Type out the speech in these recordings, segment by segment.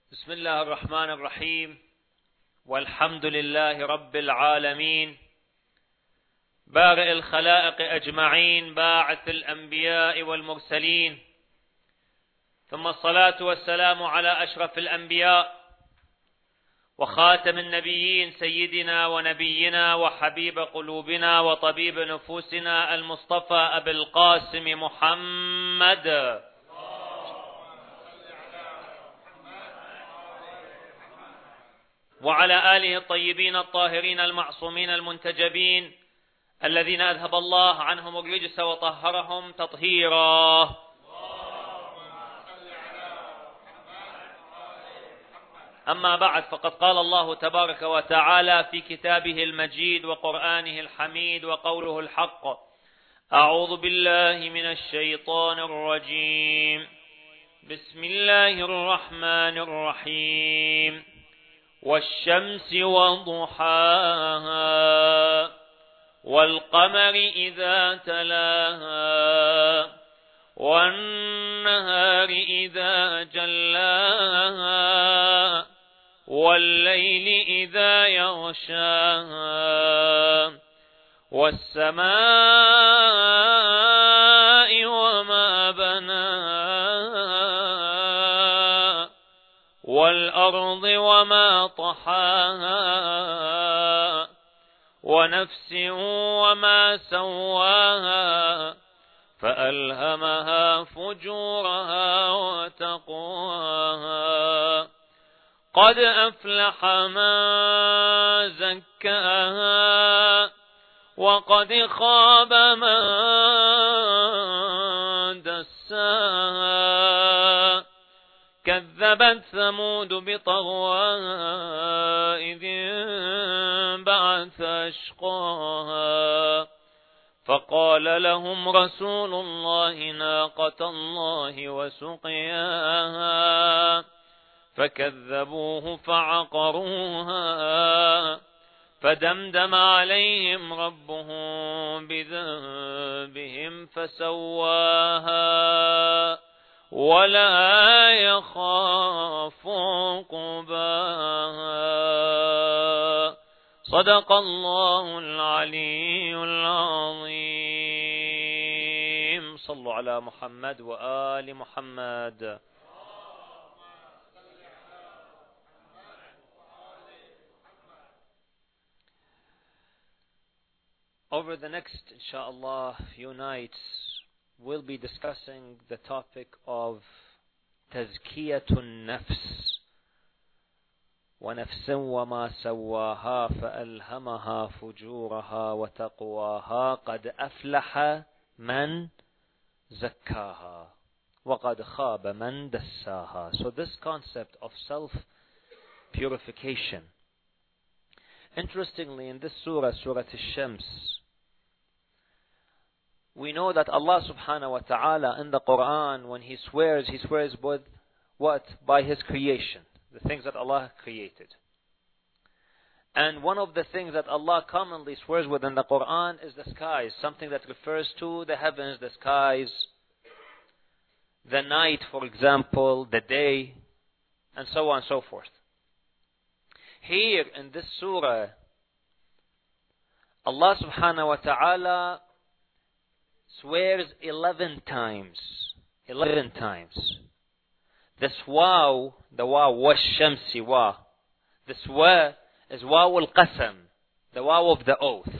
بسم الله الرحمن الرحيم، والحمد لله رب العالمين، بارئ الخلائق أجمعين، باعث الأنبياء والمرسلين، ثم الصلاة والسلام على أشرف الأنبياء وخاتم النبيين، سيدنا ونبينا وحبيب قلوبنا وطبيب نفوسنا المصطفى أبي القاسم محمد، وعلى آله الطيبين الطاهرين المعصومين المنتجبين الذين أذهب الله عنهم الرجس وطهرهم تطهيرا. أما بعد، فقد قال الله تبارك وتعالى في كتابه المجيد وقرآنه الحميد وقوله الحق: أعوذ بالله من الشيطان الرجيم، بسم الله الرحمن الرحيم، والشمس وضحاها والقمر إذا تلاها والنهار إذا جلاها والليل إذا يغشاها والسماء وما بناها والأرض وما طحاها ونفس وما سواها فألهمها فجورها وتقواها قد أفلح من زكاها وقد خاب من دساها كذبت ثمود بطغواها إذ انبعث أشقاها فقال لهم رسول الله ناقة الله وسقياها فكذبوه فعقروها فدمدم عليهم ربهم بذنبهم فسواها ولا يخاف عقباها. صدق الله العلي العظيم. صلوا على محمد وآل محمد. Over the next, inshallah, few nights, we'll be discussing the topic of tazkiyatun nafs. ونفس وما سواها فألهمها فجورها وتقواها قد أفلح من زكاها وقد خاب من دساها. So this concept of self-purification. Interestingly, in this surah, Surah Al-Shams, we know that Allah subhanahu wa ta'ala in the Quran, when He swears with what? By His creation. The things that Allah created. And one of the things that Allah commonly swears with in the Quran is the skies, something that refers to the heavens, the skies, the night, for example, the day, and so on and so forth. Here in this surah, Allah subhanahu wa ta'ala swears 11 times. 11 times. This waw, the waw, wash-shamsi waw. This wa is waw al-qasam, the waw of the oath.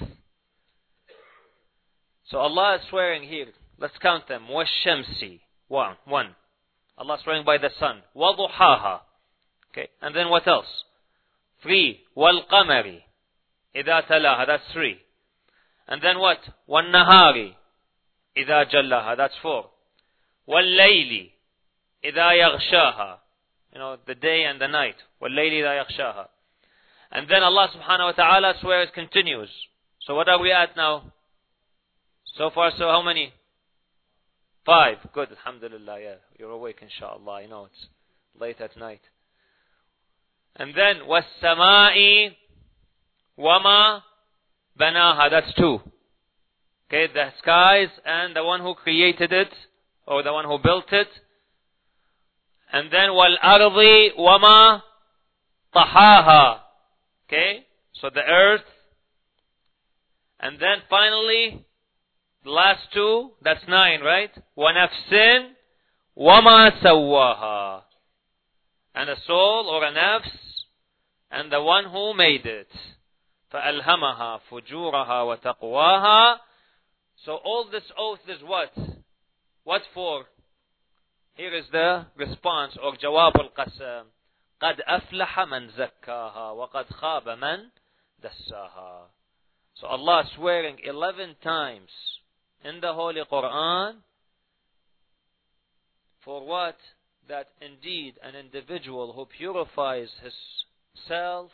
So Allah is swearing here. Let's count them. Wash-shamsi, one. Allah is swearing by the sun. Wa-duhaha. Okay, and then what else? 3. Wal-qamari, idha talaha, that's 3. And then what? Wal-nahari, idha jallaha, that's 4. Wal-layli, إذا يغشاها, the day and the night. وَاللَّيْلِ إِذَا يَغْشَاهَا. And then Allah subhanahu wa ta'ala swears continues. So what are we at now? So far, so how many? 5. Good, alhamdulillah, yeah. You're awake, inshallah. It's late at night. And then, وَالسَّمَاءِ وَمَا بَنَاهَا, that's 2. Okay, the skies and the one who created it, or the one who built it. And then وَالْأَرْضِ وَمَا طَحَاهَا. Okay? So the earth. And then finally, the last two, that's 9, right? وَنَفْسٍ وَمَا سَوَّاهَا. And a soul or a nafs, and the one who made it. فَأَلْهَمَهَا فُجُورَهَا وَتَقْوَاهَا. So all this oath is what? What for? Here is the response or جواب القسم. قَدْ أَفْلَحَ مَنْ زَكَّاهَا وَقَدْ خَابَ مَنْ دَسَّاهَا. So Allah is swearing 11 times in the Holy Quran for what? That indeed an individual who purifies his self,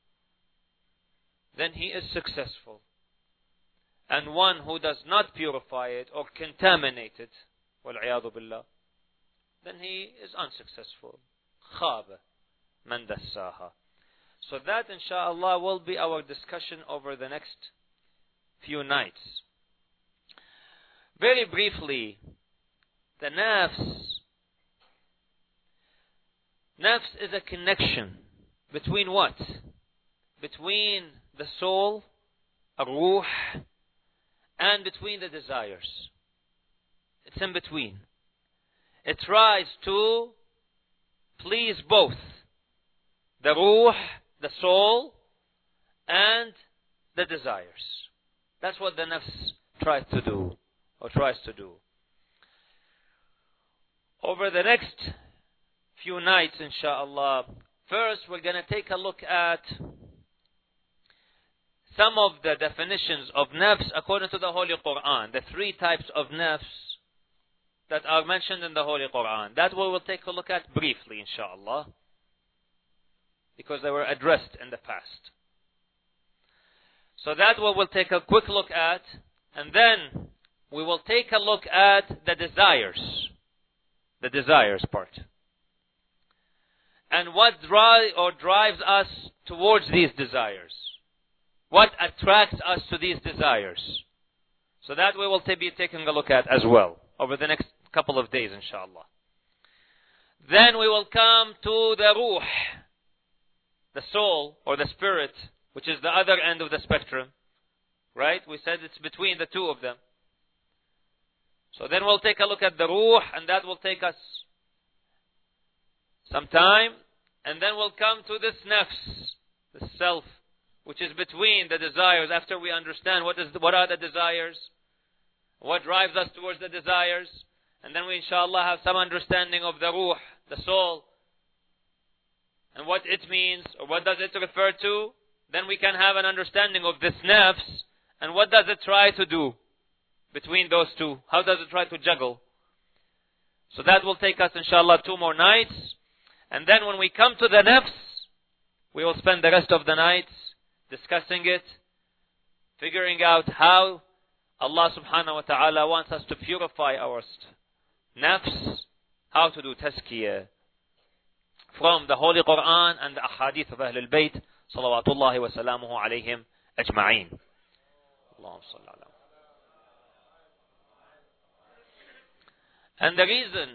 then he is successful. And one who does not purify it or contaminate it, وَالْعِيَاذُ بِاللَّهِ, then he is unsuccessful. خَابَ مَنْ دَسَّاهَا. So that inshallah will be our discussion over the next few nights. Very briefly, the nafs. Nafs is a connection between what? Between the soul, ruh, and between the desires. It's in between. It tries to please both the ruh, the soul, and the desires. That's what the nafs tries to do. Over the next few nights, inshallah, first we're going to take a look at some of the definitions of nafs according to the Holy Quran. The 3 types of nafs that are mentioned in the Holy Quran. That we will take a look at briefly, inshallah, because they were addressed in the past. So that we will take a quick look at, and then we will take a look at the desires part. And what drives us towards these desires. What attracts us to these desires. So that we will be taking a look at as well over the next couple of days, inshallah. Then we will come to the ruh, the soul or the spirit, which is the other end of the spectrum. Right? We said it's between the two of them. So then we'll take a look at the ruh, and that will take us some time. And then we'll come to this nafs, the self, which is between the desires. After we understand what are the desires, what drives us towards the desires, and then we inshallah have some understanding of the ruh, the soul, and what it means, or what does it refer to. Then we can have an understanding of this nafs, and what does it try to do between those two. How does it try to juggle? So that will take us inshallah 2 more nights. And then when we come to the nafs, we will spend the rest of the nights discussing it, figuring out how Allah subhanahu wa ta'ala wants us to purify our nafs, how to do tazkiyah from the Holy Quran and the ahadith of Ahlul Bayt salawatullahi wa salamuhu alayhim ajma'een. Allahumma salli ala. And the reason,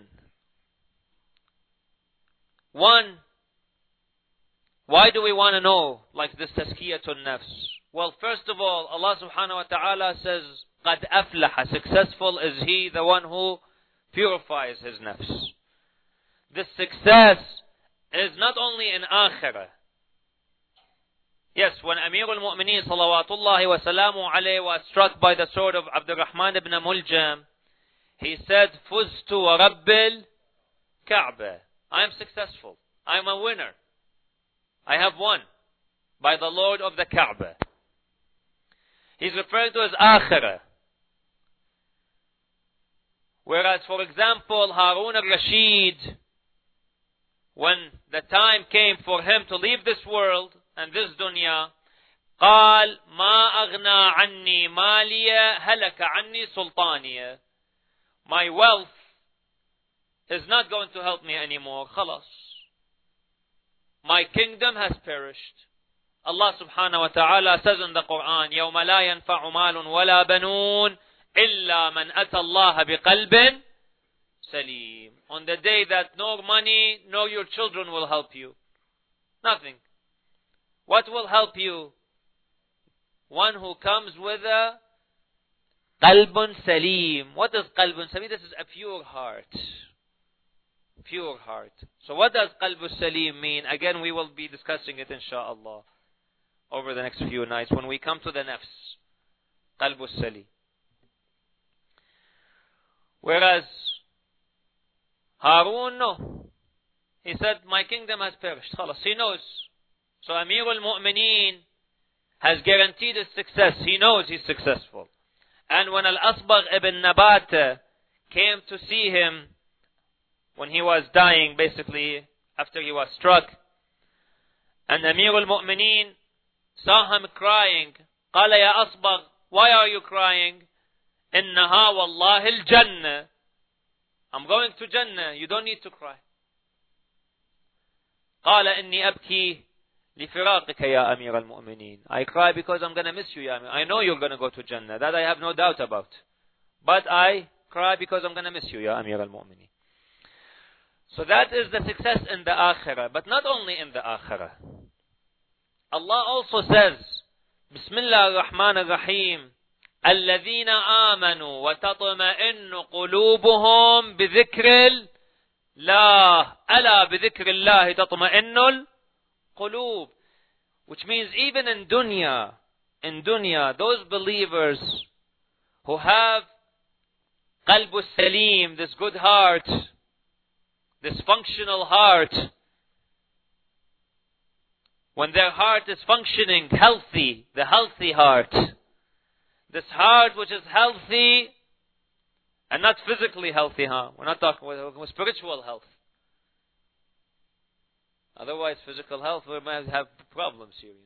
one, why do we want to know like this tazkiyatun nafs? Well, first of all, Allah subhanahu wa ta'ala says, قَدْ أَفْلَحَ, successful is he, the one who purifies his nafs. This success is not only in akhirah. Yes, when Amir al-Mu'mineen salawatullahi wa salamu alayhi was struck by the sword of Abdurrahman ibn Muljam, he said, فُزْتُ وَرَبِّ الْكَعْبَةِ, I am successful. I am a winner. I have won by the Lord of the Kaaba. He's referring to his akhirah. Whereas, for example, Harun al-Rashid, when the time came for him to leave this world and this dunya, قال ما أغنى عني مالية هلك عني سلطانية. My wealth is not going to help me anymore. خلاص. My kingdom has perished. Allah subhanahu wa ta'ala says in the Quran, يَوْمَ لَا يَنْفَعُ مَالٌ وَلَا بَنُونَ إِلَّا مَنْ أَتَى اللَّهَ بِقَلْبٍ سَلِيمٍ. on the day that nor money nor your children will help you. Nothing. What will help you? One who comes with a qalbun salim. What is qalbun salim? This is a pure heart. Pure heart. So what does qalbun salim mean? Again, we will be discussing it inshaAllah over the next few nights when we come to the nafs. Qalbun salim. Whereas Harun, no. He said, my kingdom has perished. Khalas. He knows. So Amir al-Mu'mineen has guaranteed his success. He knows he's successful. And when Al-Asbagh ibn Nabat came to see him when he was dying, basically, after he was struck, and Amir al-Mu'mineen saw him crying, قال يا أصبغ, why are you crying? إنها والله الجنة. I'm going to Jannah. You don't need to cry. قال إني أبكي لفراقك يا أمير المؤمنين. I cry because I'm going to miss you, ya Amir. I know you're going to go to Jannah. That I have no doubt about. But I cry because I'm going to miss you, ya Amir al-Mu'mineen. So that is the success in the Akhirah. But not only in the Akhirah. Allah also says, Bismillah ar-Rahman ar-Rahim, الذين آمنوا وتطمئن قلوبهم بذكر الله ألا بذكر الله تطمئن القلوب. Which means even in dunya, those believers who have qalbu salim, this good heart, this functional heart, when their heart is functioning healthy, the healthy heart, this heart which is healthy and not physically healthy, we're not talking about spiritual health. Otherwise, physical health, we might have problems here,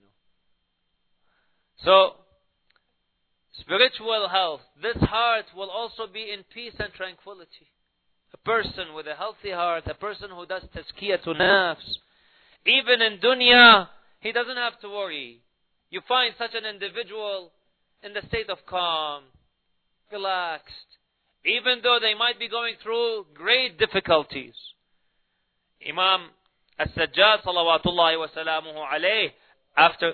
So, spiritual health, this heart will also be in peace and tranquility. A person with a healthy heart, a person who does tazkiyatun nafs, even in dunya, he doesn't have to worry. You find such an individual in the state of calm, relaxed, even though they might be going through great difficulties. Imam As-Sajjad salawatullahi wa salamuhu alayh, after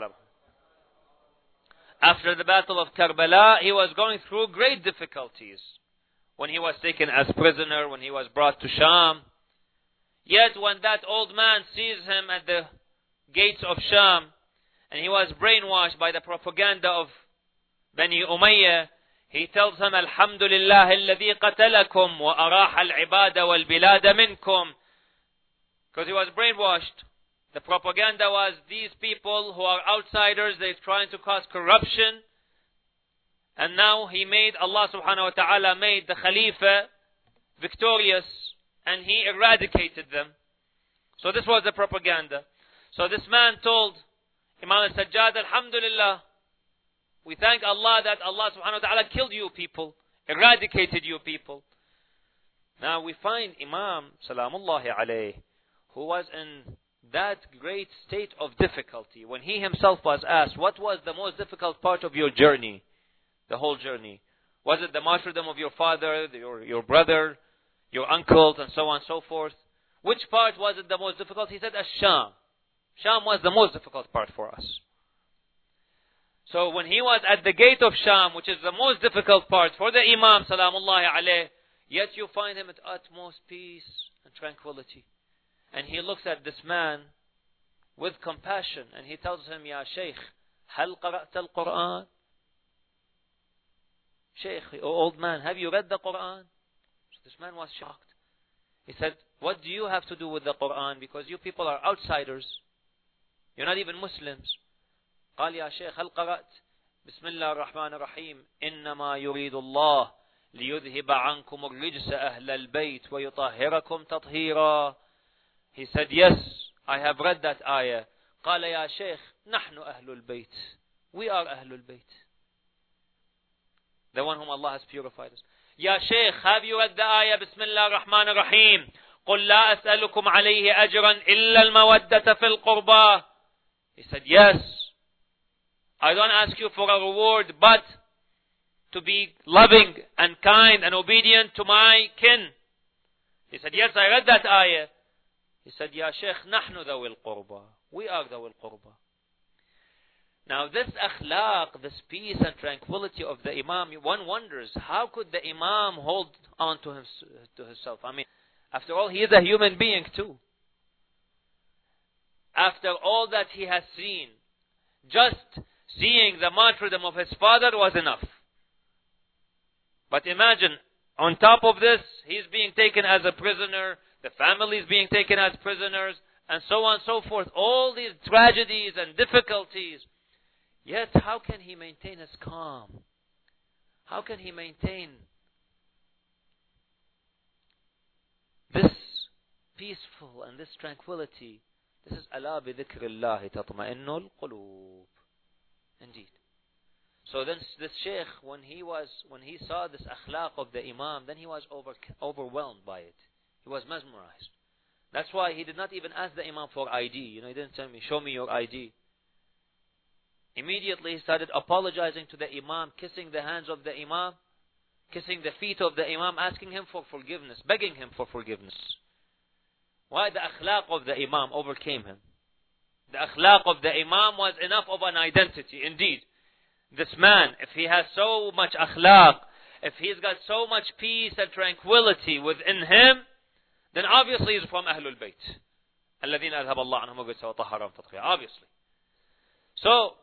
the battle of Karbala, he was going through great difficulties. When he was taken as prisoner, when he was brought to Sham. Yet when that old man sees him at the gates of Sham, and he was brainwashed by the propaganda of Bani Umayyah, he tells him, Alhamdulillah alladhi qatalakum wa araha al-ibada wal-bilada minkum. Because he was brainwashed. The propaganda was these people who are outsiders, they're trying to cause corruption. And now Allah subhanahu wa ta'ala made the Khalifa victorious, and he eradicated them. So this was the propaganda. So this man told Imam al-Sajjad, Alhamdulillah, we thank Allah that Allah subhanahu wa ta'ala killed you people, eradicated you people. Now we find Imam Salamullahi alayh, who was in that great state of difficulty, when he himself was asked, what was the most difficult part of your journey? The whole journey. Was it the martyrdom of your father, your brother, your uncles, and so on and so forth? Which part was it the most difficult? He said, Sham. Sham was the most difficult part for us. So when he was at the gate of Sham, which is the most difficult part for the Imam, salamullahi alayh, yet you find him at utmost peace and tranquility. And he looks at this man with compassion, and he tells him, Ya Shaykh, hal qara'ta al-Quran? Shaykh, oh old man, have you read the Quran? So this man was shocked. He said, what do you have to do with the Quran? Because you people are outsiders. You're not even Muslims. قال يا شيخ هل قرأت بسم الله الرحمن الرحيم إنما يريد الله ليذهب عنكم الرجس أهل البيت ويطهركم تطهيرا. He said, yes, I have read that ayah. قال يا شيخ نحن أهل البيت. We are أهل البيت. The one whom Allah has purified us. يا شيخ, have you read the ayah بسم الله الرحمن الرحيم قل لا أسألكم عليه أجرا إلا المودة في القربى. He said, yes, I don't ask you for a reward, but to be loving and kind and obedient to my kin. He said, yes, I read that ayah. He said, Ya Shaykh, nahnu dhawil qurba. We are dhawil qurba. Now this akhlaq, this peace and tranquility of the Imam, one wonders, how could the Imam hold on to himself? I mean, after all, he is a human being too. After all that he has seen, just seeing the martyrdom of his father was enough. But imagine, on top of this, he's being taken as a prisoner, the family is being taken as prisoners, and so on and so forth. All these tragedies and difficulties. Yet, how can he maintain his calm? How can he maintain this peaceful and this tranquility? This is أَلَا بِذِكْرِ اللَّهِ تَطْمَئِنُّ الْقُلُوبِ. Indeed. So then this Shaykh, when he saw this akhlaq of the Imam, then he was overwhelmed by it. He was mesmerized. That's why he did not even ask the Imam for ID. He didn't tell me, show me your ID. Immediately he started apologizing to the Imam, kissing the hands of the Imam, kissing the feet of the Imam, asking him for forgiveness, begging him for forgiveness. Why? The akhlaq of the Imam overcame him. The akhlaq of the Imam was enough of an identity. Indeed, this man, if he has so much akhlaq, if he's got so much peace and tranquility within him, then obviously he's from Ahlul Bayt. الَّذِينَ أَذْهَبَ اللَّهُ عَنْهُمْ وَطَهَّرَهُمْ تَطْهِيرًا. Obviously. So,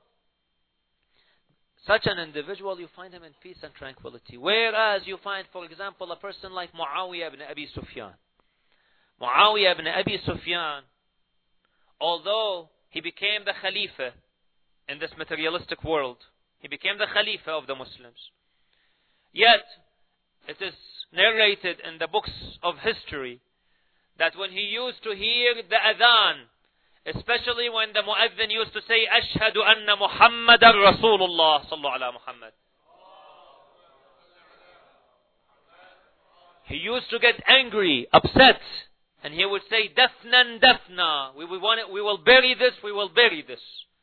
such an individual, you find him in peace and tranquility. Whereas you find, for example, a person like Muawiyah ibn Abi Sufyan. Muawiyah ibn Abi Sufyan, although he became the Khalifa in this materialistic world, he became the Khalifa of the Muslims. Yet, it is narrated in the books of history that when he used to hear the adhan, especially when the muadhin used to say, Ashhadu anna Muhammadan Rasulullah sallallahu ala Muhammad, he used to get angry, upset, and he would say, Dafnan, Dafna, we will bury this, we will bury this.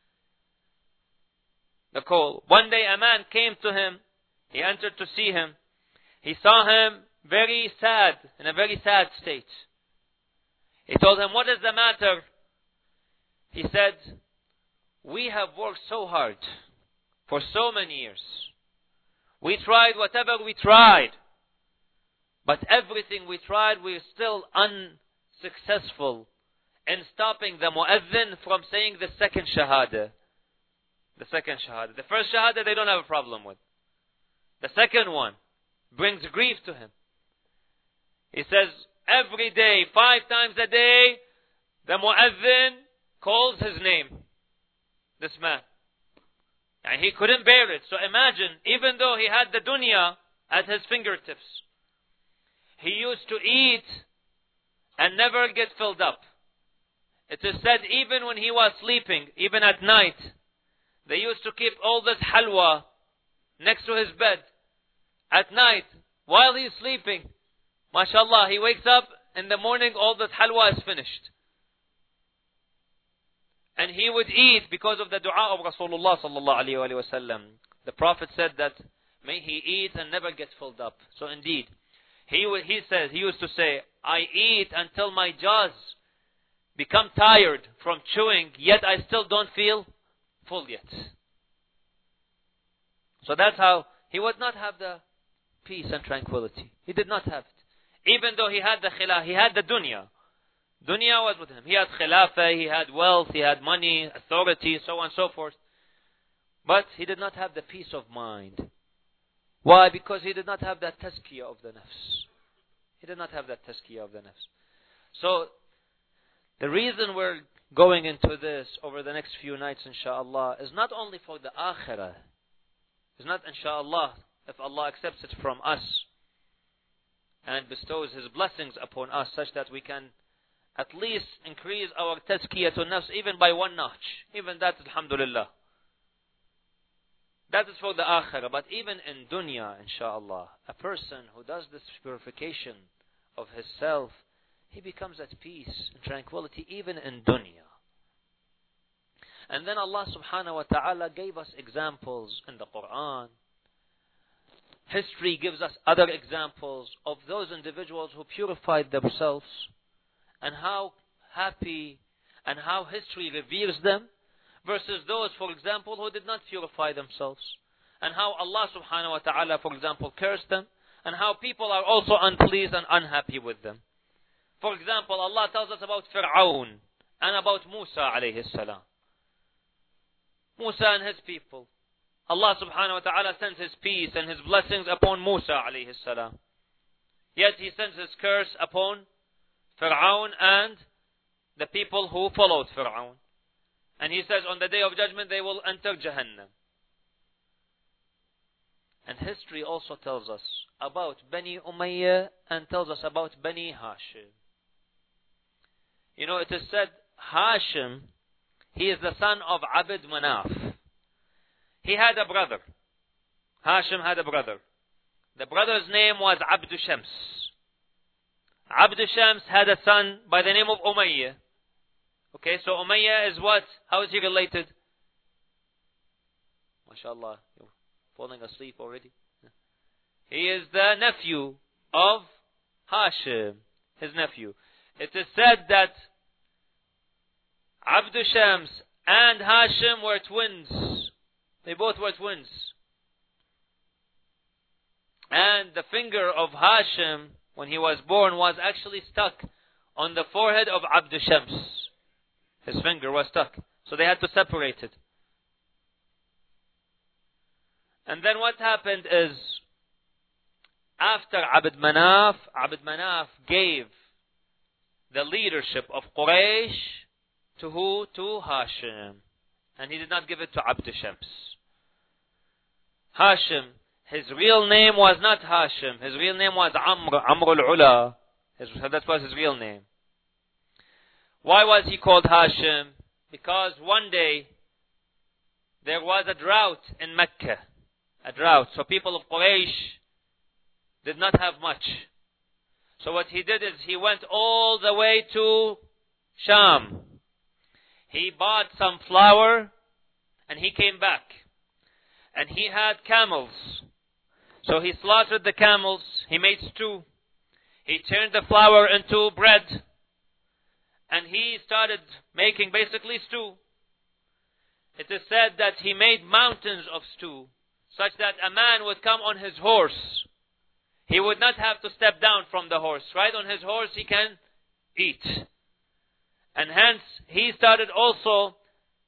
The call. One day a man came to him, he entered to see him. He saw him very sad, in a very sad state. He told him, what is the matter? He said, we have worked so hard for so many years. We tried whatever we tried. But everything we tried, we are still unsuccessful in stopping the mu'adhin from saying the second shahada. The second shahada. The first shahada they don't have a problem with. The second one brings grief to him. He says, every day, 5 times a day, the mu'adhin calls his name. This man. And he couldn't bear it. So imagine, even though he had the dunya at his fingertips, he used to eat and never get filled up. It is said even when he was sleeping, even at night, they used to keep all this halwa next to his bed. At night, while he's sleeping, mashallah, he wakes up in the morning, all this halwa is finished. And he would eat because of the dua of Rasulullah sallallahu alayhi wa sallam. The Prophet said that, may he eat and never get filled up. So indeed, he used to say, I eat until my jaws become tired from chewing, yet I still don't feel full yet. So that's how he would not have the peace and tranquility. He did not have it. Even though he had the khilafah, he had the dunya. Dunya was with him. He had khilafah, he had wealth, he had money, authority, so on and so forth. But he did not have the peace of mind. Why? Because he did not have that tazkiyah of the nafs. He did not have that tazkiyah of the nafs. So, the reason we're going into this over the next few nights, inshaAllah, is not only for the akhirah. It's not, inshaAllah, if Allah accepts it from us and bestows His blessings upon us such that we can at least increase our tazkiyah to nafs even by 1 notch. Even that, alhamdulillah. That is for the akhirah. But even in dunya, inshaAllah, a person who does this purification of his self, he becomes at peace and tranquility even in dunya. And then Allah subhanahu wa ta'ala gave us examples in the Quran history gives us other examples of those individuals who purified themselves and how happy and how history reveres them, versus those, for example, who did not purify themselves, and how Allah subhanahu wa ta'ala, for example, cursed them, and how people are also unpleased and unhappy with them. For example, Allah tells us about Fir'aun and about Musa alayhi salam. Musa and his people. Allah subhanahu wa ta'ala sends His peace and His blessings upon Musa alayhi salam. Yet He sends His curse upon Fir'aun and the people who followed Fir'aun. And He says on the day of judgment they will enter Jahannam. And history also tells us about Bani Umayyah and tells us about Bani Hashim. You know, it is said Hashim, he is the son of Abd Manaf. He had a brother. Hashim had a brother. The brother's name was Abd Shams. Abd Shams had a son by the name of Umayyah. Okay, so Umayyah is what? How is he related? MashaAllah, you're falling asleep already. He is the nephew of Hashim, his nephew. It is said that Abd Shams and Hashim were twins. They both were twins. And the finger of Hashim, when he was born, was actually stuck on the forehead of Abd Shams. His finger was stuck. So they had to separate it. And then what happened is, after Abd Manaf gave the leadership of Quraysh to who? To Hashim. And he did not give it to Abd Shams. Hashim, his real name was not Hashim. His real name was Amr al-Ula. That was his real name. Why was he called Hashim? Because one day there was a drought in Mecca. A drought. So people of Quraysh did not have much. So what he did is he went all the way to Sham. He bought some flour and he came back. And he had camels. So he slaughtered the camels. He made stew. He turned the flour into bread. And he started making basically stew. It is said that he made mountains of stew, such that a man would come on his horse. He would not have to step down from the horse. Right on his horse he can eat. And hence he started also,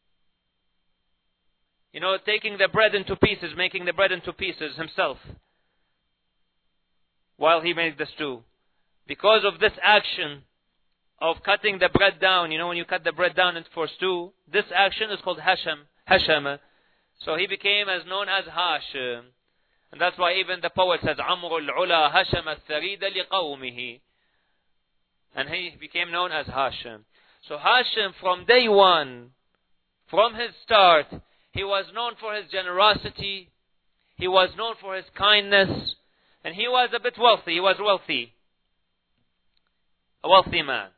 taking the bread into pieces, making the bread into pieces himself, while he made the stew. Because of this action of cutting the bread down, when you cut the bread down for stew, this action is called Hasham. So he became as known as Hashim. And that's why even the poet says, Amr al-Ula Hasham al-Tharida liqawmihi. And he became known as Hashim. So Hashim, from day one, from his start, he was known for his generosity. He was known for his kindness. And he was a bit wealthy. He was wealthy. A wealthy man.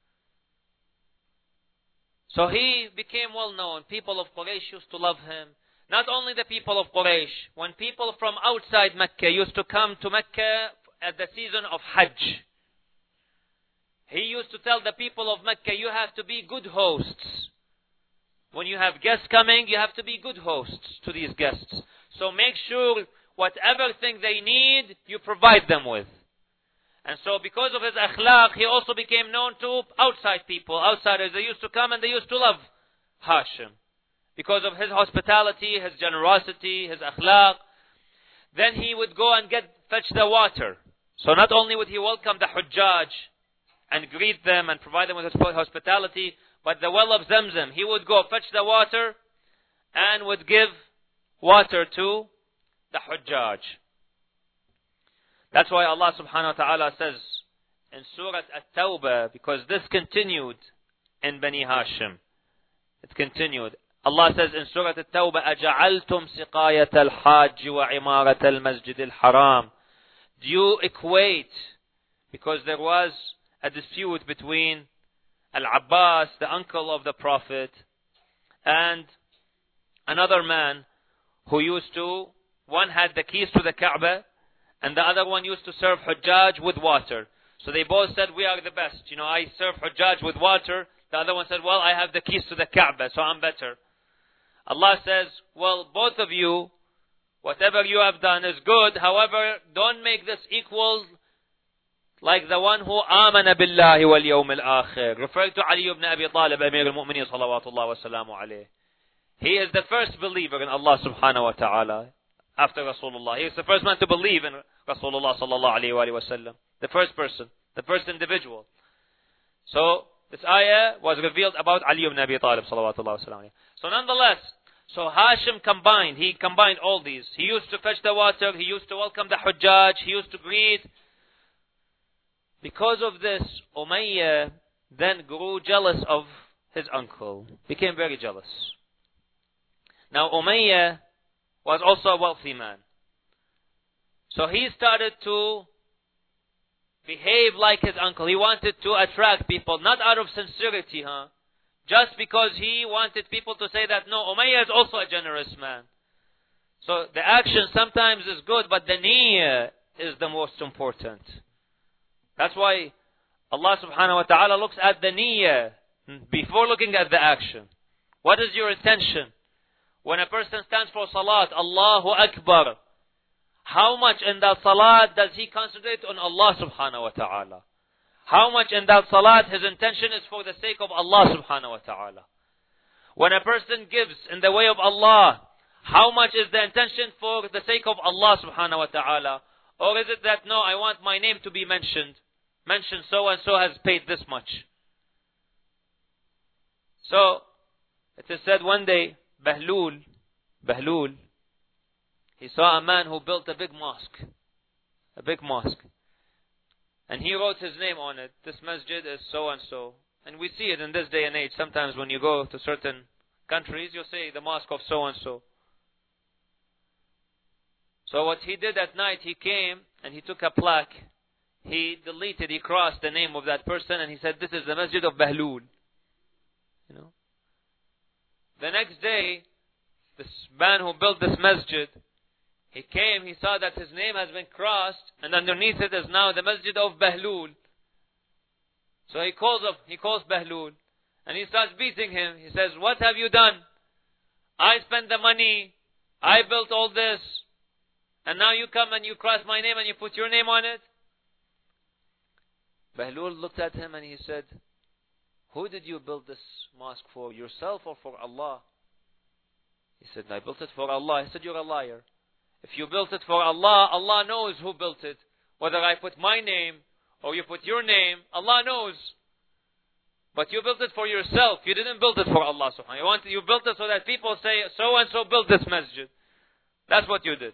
So he became well known. People of Quraysh used to love him. Not only the people of Quraysh. When people from outside Mecca used to come to Mecca at the season of Hajj, he used to tell the people of Mecca, you have to be good hosts. When you have guests coming, you have to be good hosts to these guests. So make sure whatever thing they need, you provide them with. And so because of his akhlaq, he also became known to outside people. Outsiders, they used to come and they used to love Hashim. Because of his hospitality, his generosity, his akhlaq. Then he would go and fetch the water. So not only would he welcome the Hujjaj and greet them and provide them with his hospitality, but the well of Zamzam, he would go fetch the water and would give water to the Hujjaj. That's why Allah subhanahu wa ta'ala says in Surah At-Tawbah, because this continued in Bani Hashim. It continued. Allah says in Surah At-Tawbah, أَجَعَلْتُمْ سِقَايَةَ الْحَاجِّ وَعِمَارَةَ الْمَسْجِدِ الْحَرَامِ. Do you equate, because there was a dispute between Al-Abbas, the uncle of the Prophet, and another man who one had the keys to the Kaaba, and the other one used to serve Hujjaj with water. So they both said, we are the best. I serve Hujjaj with water. The other one said, well, I have the keys to the Kaaba, so I'm better. Allah says, well, both of you, whatever you have done is good. However, don't make this equal like the one who آمن بالله واليوم الآخر. Referring to Ali ibn Abi Talib, Amir al-Mu'mineen salawatullah wa salamu alayhi. He is the first believer in Allah subhanahu wa ta'ala after Rasulullah. He is the first man to believe in Rasulullah sallallahu alayhi wa sallam. The first person, the first individual. So, this ayah was revealed about Ali ibn Abi Talib salawatullah wa sallam. So nonetheless, so Hashim he combined all these. He used to fetch the water, he used to welcome the Hujjaj, he used to greet. Because of this, Umayyah then grew jealous of his uncle, became very jealous. Now Umayyah was also a wealthy man. So he started to behave like his uncle. He wanted to attract people, not out of sincerity, just because he wanted people to say that, no, Umayyah is also a generous man. So the action sometimes is good, but the niyyah is the most important. That's why Allah subhanahu wa ta'ala looks at the niyyah before looking at the action. What is your intention? When a person stands for salat, Allahu Akbar, how much in that salat does he concentrate on Allah subhanahu wa ta'ala? How much in that salat his intention is for the sake of Allah subhanahu wa ta'ala? When a person gives in the way of Allah, how much is the intention for the sake of Allah subhanahu wa ta'ala? Or is it that, no, I want my name to be mentioned. Mention so and so has paid this much. So, it is said one day, Bahlul, he saw a man who built a big mosque. A big mosque. And he wrote his name on it. This masjid is so and so. And we see it in this day and age. Sometimes when you go to certain countries, you'll say the mosque of so and so. So what he did at night, he came and he took a plaque. He crossed the name of that person and he said, this is the masjid of Bahlul. The next day, this man who built this masjid, he came, he saw that his name has been crossed, and underneath it is now the masjid of Bahlul. So he calls Bahlul, and he starts beating him. He says, what have you done? I spent the money, I built all this, and now you come and you cross my name and you put your name on it? Bahlul looked at him and he said, who did you build this mosque for, yourself or for Allah? He said, I built it for Allah. He said, you're a liar. If you built it for Allah, Allah knows who built it. Whether I put my name or you put your name, Allah knows. But you built it for yourself. You didn't build it for Allah subhanahu wa ta'ala. You built it so that people say, so and so built this masjid. That's what you did.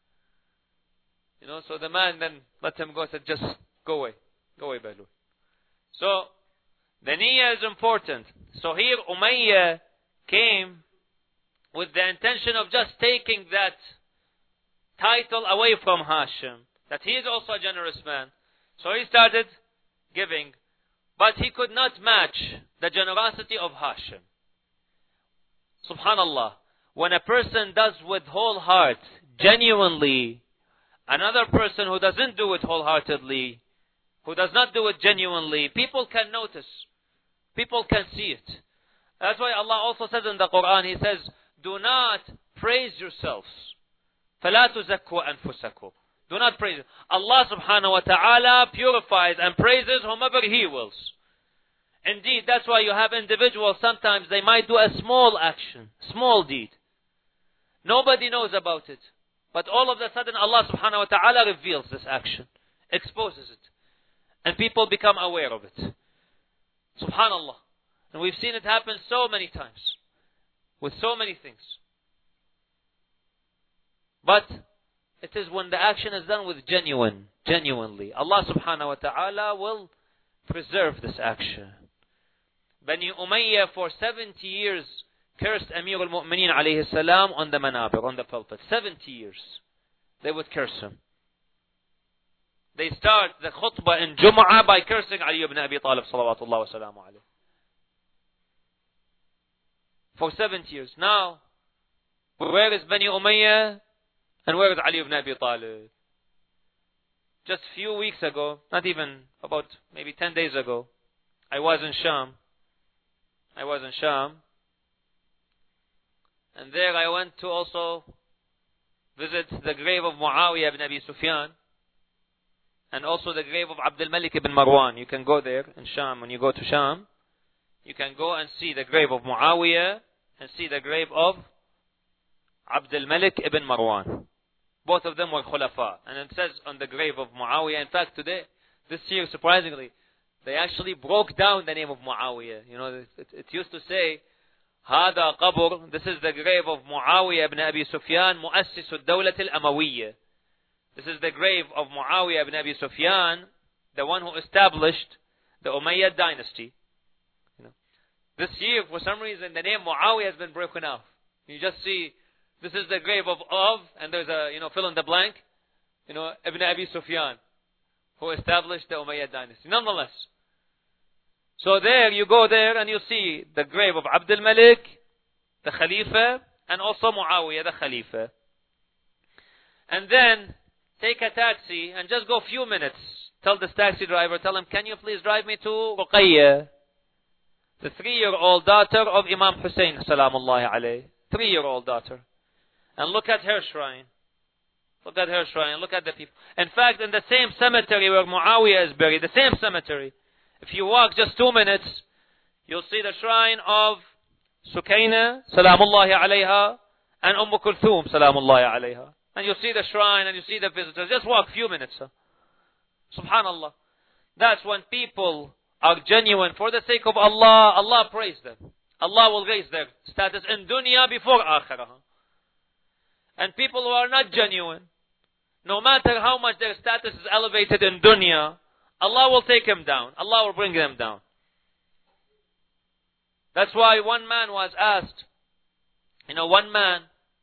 So the man then let him go and said, just go away. Go away, Bahlul. So, the niyyah is important. So here Umayyah came with the intention of just taking that title away from Hashim, that he is also a generous man. So he started giving, but he could not match the generosity of Hashim. Subhanallah, when a person does with whole heart, genuinely, another person who doesn't do it wholeheartedly, who does not do it genuinely, people can notice. People can see it. That's why Allah also says in the Quran, He says, do not praise yourselves. فَلَا تُزَكُّوا أَنفُسَكُمْ. Do not praise. Allah subhanahu wa ta'ala purifies and praises whomever He wills. Indeed, that's why you have individuals, sometimes they might do a small action, small deed. Nobody knows about it. But all of a sudden Allah subhanahu wa ta'ala reveals this action, exposes it. And people become aware of it. Subhanallah. And we've seen it happen so many times. With so many things. But it is when the action is done with genuinely. Allah subhanahu wa ta'ala will preserve this action. Bani Umayyah for 70 years cursed Amir al-Mu'mineen alayhi salam on the manabir, on the pulpit. 70 years. They would curse him. They start the khutbah in Jum'ah by cursing Ali ibn Abi Talib salawatullah wa salamu alayhi. For 70 years. Now, where is Bani Umayyah? And where is Ali ibn Abi Talib? just few weeks ago, not even about maybe 10 days ago, I was in Sham. And there I went to also visit the grave of Muawiyah ibn Abi Sufyan, and also the grave of Abdul Malik ibn Marwan. You can go there in Sham. When you go to Sham, you can go and see the grave of Muawiyah and see the grave of Abdul Malik ibn Marwan. Both of them were khulafa. And it says on the grave of Muawiyah, in fact today, this year surprisingly, they actually broke down the name of Muawiyah. You know, it used to say, هذا قبر, this is the grave of Muawiyah ibn Abi Sufyan, مؤسس الدولة الأموية. This is the grave of Muawiyah ibn Abi Sufyan, the one who established the Umayyad dynasty. You know, this year, for some reason, the name Muawiyah has been broken off. You just see, this is the grave of, and there's a, fill in the blank, Ibn Abi Sufyan, who established the Umayyad dynasty. Nonetheless, so there, you go there and you see the grave of Abdul Malik, the Khalifa, and also Muawiyah, the Khalifa. And then, take a taxi and just go a few minutes. Tell this taxi driver, tell him, can you please drive me to Ruqayya, the 3-year-old daughter of Imam Hussein, salamullahi alayh. 3-year-old daughter. And look at her shrine. Look at her shrine. Look at the people. In fact, in the same cemetery where Muawiyah is buried, the same cemetery, if you walk just 2 minutes, you'll see the shrine of Sukayna, salamullahi alayha, and Kulthum, salamullahi alayha. And you see the shrine and you see the visitors. Just walk a few minutes. Subhanallah. That's when people are genuine for the sake of Allah. Allah praise them. Allah will raise their status in dunya before akhirah. And people who are not genuine, no matter how much their status is elevated in dunya, Allah will take them down. Allah will bring them down. That's why one man was asked, one man,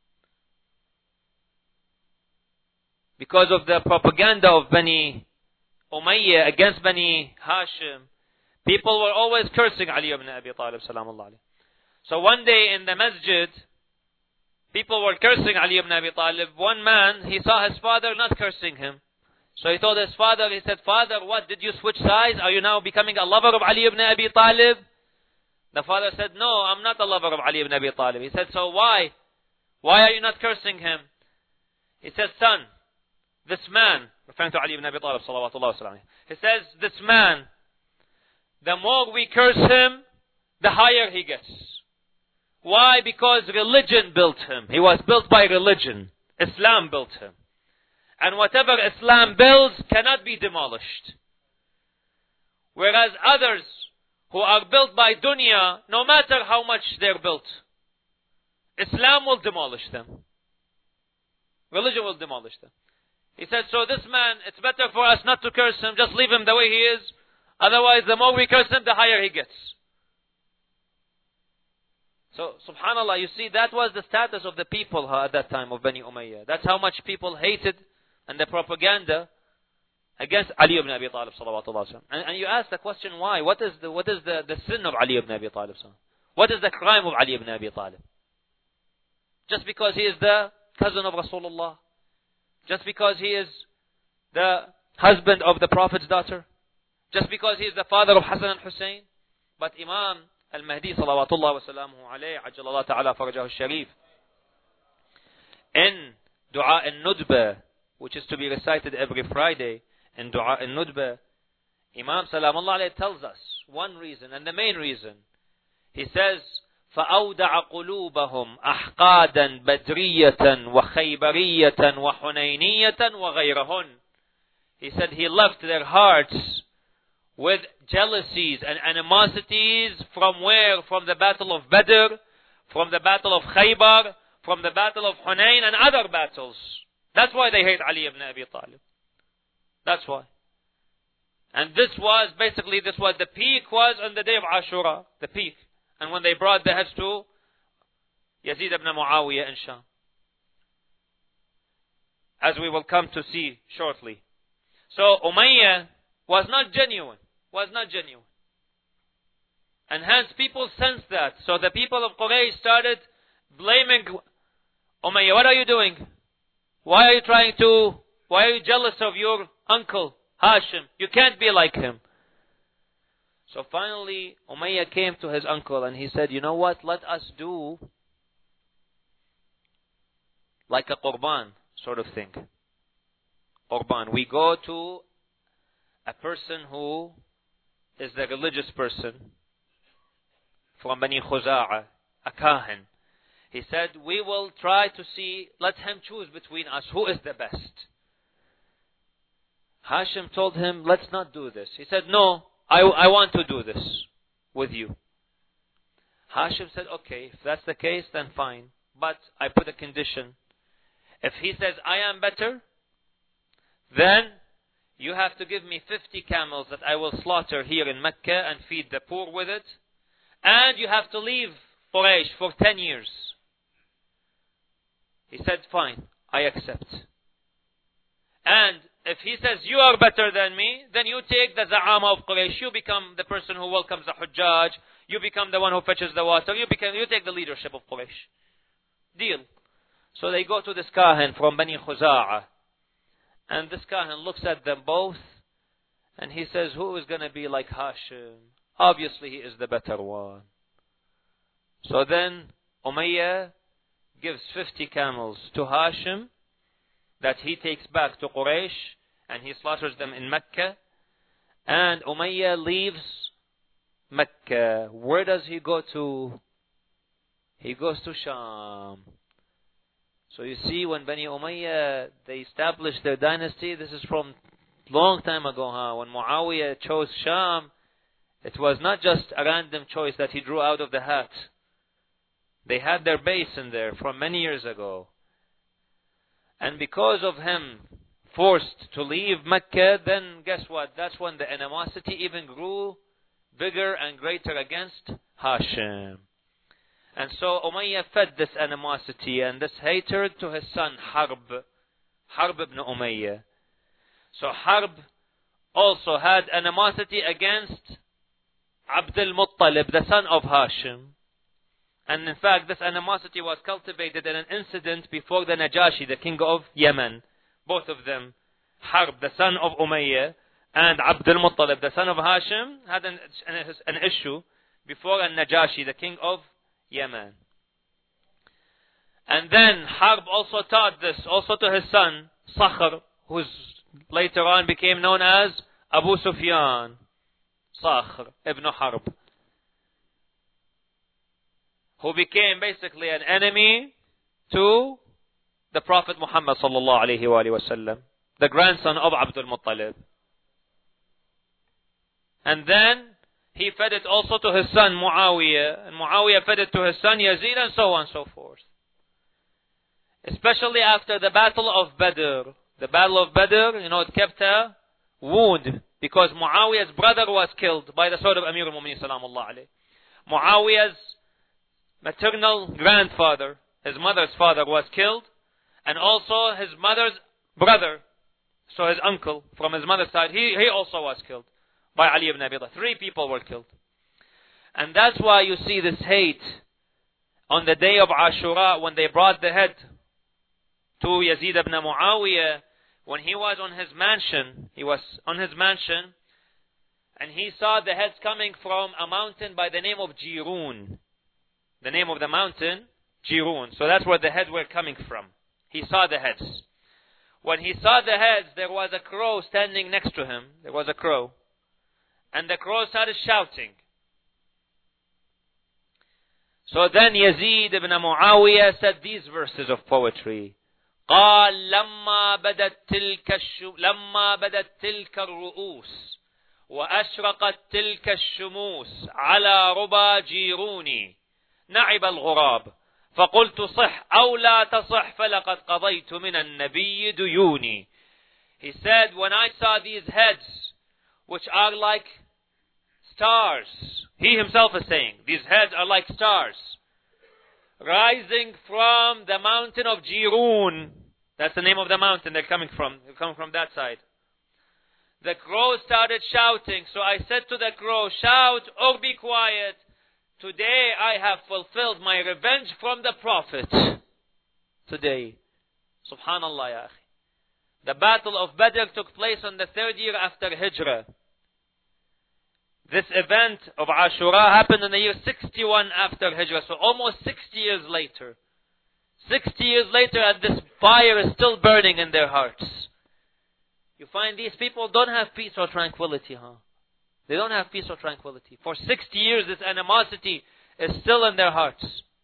because of the propaganda of Bani Umayyah against Bani Hashim, people were always cursing Ali ibn Abi Talib, salamullah alayhi. So one day in the masjid, people were cursing Ali ibn Abi Talib. One man, he saw his father not cursing him. So he told his father, he said, Father, what, did you switch sides? Are you now becoming a lover of Ali ibn Abi Talib? The father said, no, I'm not a lover of Ali ibn Abi Talib. He said, so why? Why are you not cursing him? He said, son, this man, referring to Ali ibn Abi Talib, salawatullah wasalam, he says, this man, the more we curse him, the higher he gets. Why? Because religion built him. He was built by religion. Islam built him. And whatever Islam builds cannot be demolished. Whereas others who are built by dunya, no matter how much they're built, Islam will demolish them. Religion will demolish them. He said, so this man, it's better for us not to curse him, just leave him the way he is. Otherwise, the more we curse him, the higher he gets. So, subhanAllah, you see, that was the status of the people at that time of Bani Umayyah. That's how much people hated and the propaganda against Ali ibn Abi Talib, salawatullah. And you ask the question, why? What is the sin of Ali ibn Abi Talib? What is the crime of Ali ibn Abi Talib? Just because he is the cousin of Rasulullah? Just because he is the husband of the Prophet's daughter? Just because he is the father of Hassan and Hussein? But Imam Al-Mahdi salawatullah wa salamuhu alayhi, ajjalallah ta'ala farajahu al-sharif, in Dua al-Nudba, which is to be recited every Friday, in Dua al-Nudba, Imam salamullah alayhi tells us one reason, and the main reason. He says, فَأَوْدَعَ قُلُوبَهُمْ أَحْقَادًا بَدْرِيَّةً وَخَيْبَرِيَّةً وَحُنَيْنِيَّةً وَغَيْرَهُنْ. He said he left their hearts with jealousies and animosities from where? From the battle of Badr, from the battle of Khaybar, from the battle of Hunayn and other battles. That's why they hate Ali ibn Abi Talib. That's why. And this was the peak was on the day of Ashura, the peak. And when they brought the heads to Yazid ibn Muawiyah in Sham. As we will come to see shortly. So Umayyah was not genuine. And hence people sensed that. So the people of Quraysh started blaming Umayyah. What are you doing? Why are you jealous of your uncle, Hashim, you can't be like him. So finally, Umayyah came to his uncle and he said, you know what, let us do like a qurban sort of thing. Qurban. We go to a person who is the religious person from Bani Khuza'a, a kahin. He said, we will try to see, let him choose between us who is the best. Hashim told him, let's not do this. He said, no, I want to do this with you. Hashim said, okay, if that's the case, then fine. But I put a condition. If he says, I am better, then you have to give me 50 camels that I will slaughter here in Mecca and feed the poor with it. And you have to leave Quraysh for 10 years. He said, fine, I accept. And if he says, you are better than me, then you take the za'ama of Quraysh. You become the person who welcomes the Hujjaj. You become the one who fetches the water. You take the leadership of Quraysh. Deal. So they go to this kahin from Bani Khuza'a. And this kahin looks at them both. And he says, who is going to be like Hashim? Obviously he is the better one. So then Umayyah gives 50 camels to Hashim that he takes back to Quraysh and he slaughters them in Mecca. And Umayyah leaves Mecca. Where does he go to? He goes to Sham. So you see, when Bani Umayyah, they established their dynasty, this is from long time ago, when Muawiyah chose Sham, it was not just a random choice that he drew out of the hat. They had their base in there from many years ago. And because of him forced to leave Mecca, then guess what? That's when the animosity even grew bigger and greater against Hashim. And so Umayyah fed this animosity and this hatred to his son Harb ibn Umayyah. So Harb also had animosity against Abd al-Muttalib, the son of Hashim. And in fact, this animosity was cultivated in an incident before the Najashi, the king of Yemen. Both of them, Harb, the son of Umayyah, and Abd al-Muttalib, the son of Hashim, had an issue before Najashi, the king of Yemen. And then Harb also taught this also to his son, Sakhr, who later on became known as Abu Sufyan. Sakhr ibn Harb, who became basically an enemy to the Prophet Muhammad sallallahu alayhi wa sallam, the grandson of Abdul Muttalib. And then he fed it also to his son Muawiyah, and Muawiyah fed it to his son Yazid, and so on and so forth. Especially after the Battle of Badr. The Battle of Badr, it kept a wound, because Muawiyah's brother was killed by the sword of Amir al-Mu'mineen salamullah alayhi. Muawiyah's maternal grandfather, his mother's father, was killed, and also his mother's brother, so his uncle from his mother's side, he also was killed by Ali ibn Abi Talib. 3 people were killed. And that's why you see this hate on the day of Ashura, when they brought the head to Yazid ibn Muawiyah, when he was on his mansion, and he saw the heads coming from a mountain by the name of Jirun. The name of the mountain, Jirun. So that's where the heads were coming from. He saw the heads. When he saw the heads, there was a crow standing next to him. There was a crow. And the crow started shouting. So then Yazid ibn Muawiyah said these verses of poetry. قال لما بدت تلك الرؤوس وأشرقت تلك الشموس على ربى جيروني نعب الغراب فقلت صح أو لا تصح فلقد قضيت من النبي ديوني. He said, when I saw these heads, which are like stars, he himself is saying, these heads are like stars, rising from the mountain of Jirun. That's the name of the mountain they're coming from. They come from that side. The crow started shouting. So I said to the crow, shout or be quiet. Today I have fulfilled my revenge from the Prophet. Today. Subhanallah ya akhi. The battle of Badr took place on the 3rd year after Hijrah. This event of Ashura happened in the year 61 after Hijrah, so almost 60 years later. 60 years later, and this fire is still burning in their hearts. You find these people don't have peace or tranquility, They don't have peace or tranquility. For 60 years, this animosity is still in their hearts.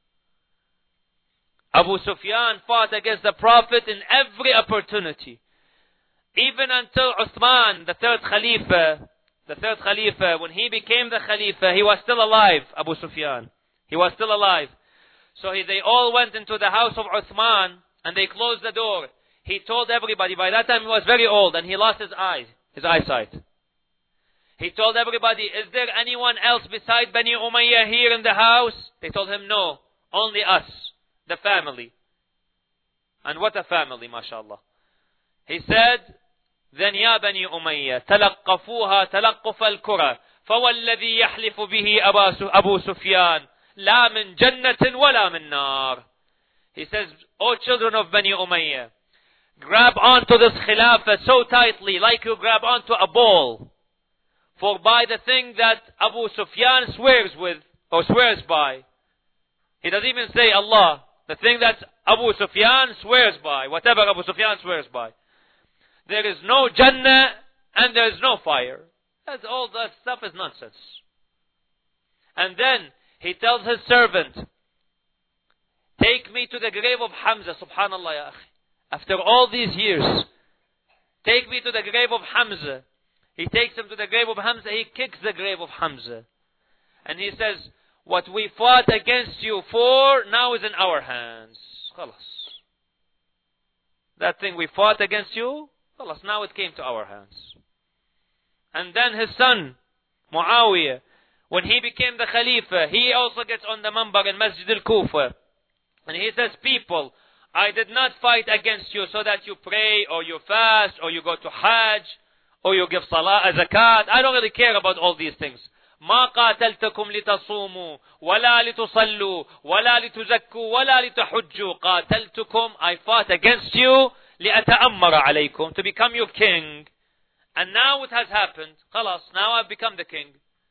Abu Sufyan fought against the Prophet in every opportunity. Even until Uthman, the third Khalifa, when he became the Khalifa, he was still alive, Abu Sufyan. He was still alive. So they all went into the house of Uthman and they closed the door. He told everybody, by that time he was very old and he lost his eyesight. He told everybody, is there anyone else beside Bani Umayyah here in the house? They told him, no, only us, the family. And what a family, mashallah. He said, then ya Bani Umayyah, تلقفوها تلقف الكرة فوالذي يحلف به أبو سفيان لا من جنة ولا من نار. He says, O children of Bani Umayyah, grab onto this khilafah so tightly like you grab onto a ball. For by the thing that Abu Sufyan swears with, or swears by, he doesn't even say Allah, the thing that Abu Sufyan swears by, whatever Abu Sufyan swears by, there is no Jannah and there is no fire. That's all that stuff is nonsense. And then he tells his servant, take me to the grave of Hamza, subhanallah ya akhi. After all these years, take me to the grave of Hamza. He takes him to the grave of Hamza, he kicks the grave of Hamza. And he says, what we fought against you for, now is in our hands. Khalas. That thing we fought against you, khalas, now it came to our hands. And then his son, Muawiyah, when he became the Khalifa, he also gets on the Mambar in Masjid al-Kufa. And he says, people, I did not fight against you so that you pray, or you fast, or you go to Hajj, or you give salah, zakat. I don't really care about all these things. ما قاتلتكم لتصوموا ولا لتصلوا ولا لتزكوا ولا لتحجوا قاتلتكم, I fought against you لأتأمر عليكم, to become your king. And now it has happened. خلاص, now I've become the king.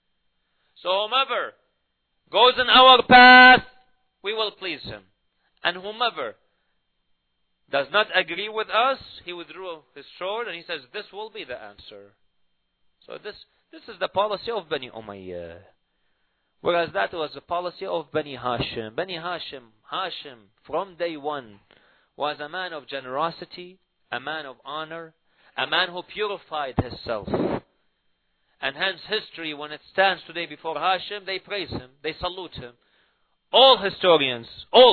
So whomever goes in our path, we will please him. And whomever does not agree with us, he withdrew his sword and he says, this will be the answer. So this is the policy of Bani Umayyah. Whereas that was the policy of Bani Hashim. Bani Hashim, from day one, was a man of generosity, a man of honor, a man who purified himself. And hence history, when it stands today before Hashim, they praise him, they salute him. All historians,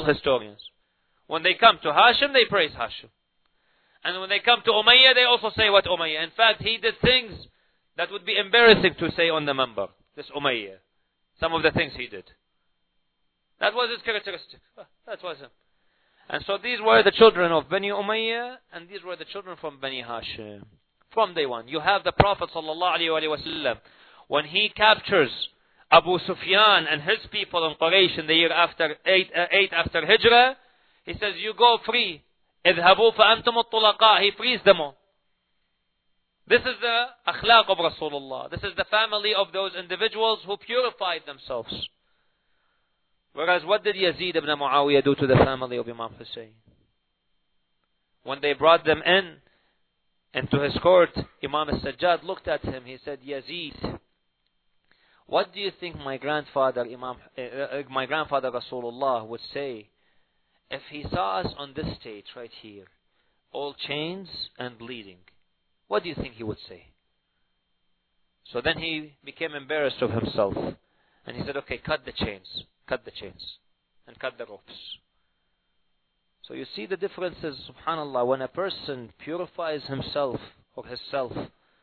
when they come to Hashim, they praise Hashim. And when they come to Umayyah, they also say what Umayyah. In fact, he did things that would be embarrassing to say on the member. This Umayyah. Some of the things he did. That was his characteristic. That was him. And so these were the children of Bani Umayyah, and these were the children from Bani Hashim. From day one. You have the Prophet ﷺ, when he captures Abu Sufyan and his people in Quraysh in the year after 8 after Hijrah, he says, you go free. اذهبوا فأنتم الطلقاء. He frees them all. This is the akhlaq of Rasulullah. This is the family of those individuals who purified themselves. Whereas what did Yazid ibn Muawiyah do to the family of Imam Hussein? When they brought them into his court, Imam al-Sajjad looked at him. He said, Yazid, what do you think my grandfather Rasulullah would say if he saw us on this stage right here, all chains and bleeding? What do you think he would say? So then he became embarrassed of himself. And he said, okay, cut the chains, and cut the ropes. So you see the differences, subhanallah, when a person purifies himself or herself,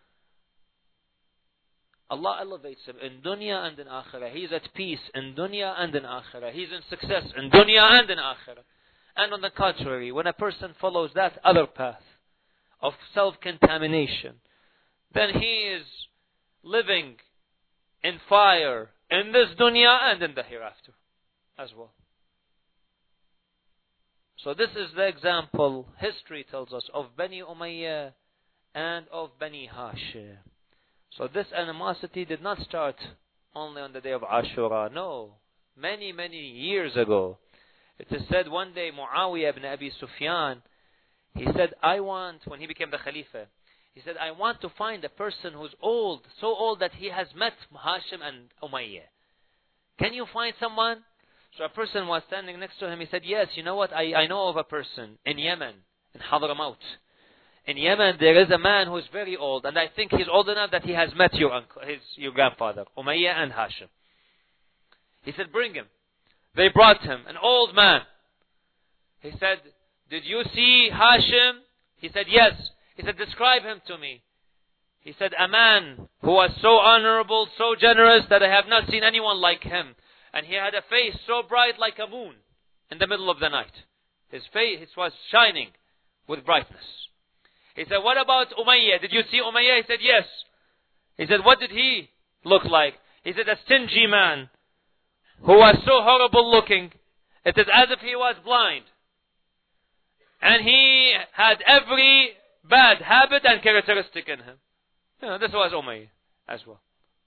Allah elevates him in dunya and in akhirah. He's at peace in dunya and in akhirah. He's in success in dunya and in akhirah. And on the contrary, when a person follows that other path of self-contamination, then he is living in fire in this dunya and in the hereafter as well. So this is the example history tells us of Bani Umayyah and of Bani Hashim. So this animosity did not start only on the day of Ashura. No, many years ago. It is said one day Muawiyah ibn Abi Sufyan, he said, when he became the Khalifa, he said, I want to find a person who's old, so old that he has met Hashim and Umayyah. Can you find someone? So a person was standing next to him. He said, yes, you know what? I know of a person in Yemen, in Hadramaut. In Yemen, there is a man who is very old, and I think he's old enough that he has met your grandfather, Umayyah and Hashim. He said, bring him. They brought him, an old man. He said, did you see Hashim? He said, yes. He said, describe him to me. He said, a man who was so honorable, so generous that I have not seen anyone like him. And he had a face so bright like a moon in the middle of the night. His face was shining with brightness. He said, what about Umayyah? Did you see Umayyah? He said, yes. He said, what did he look like? He said, a stingy man who was so horrible looking. It is as if he was blind. And he had every bad habit and characteristic in him. This was Umayyah as well.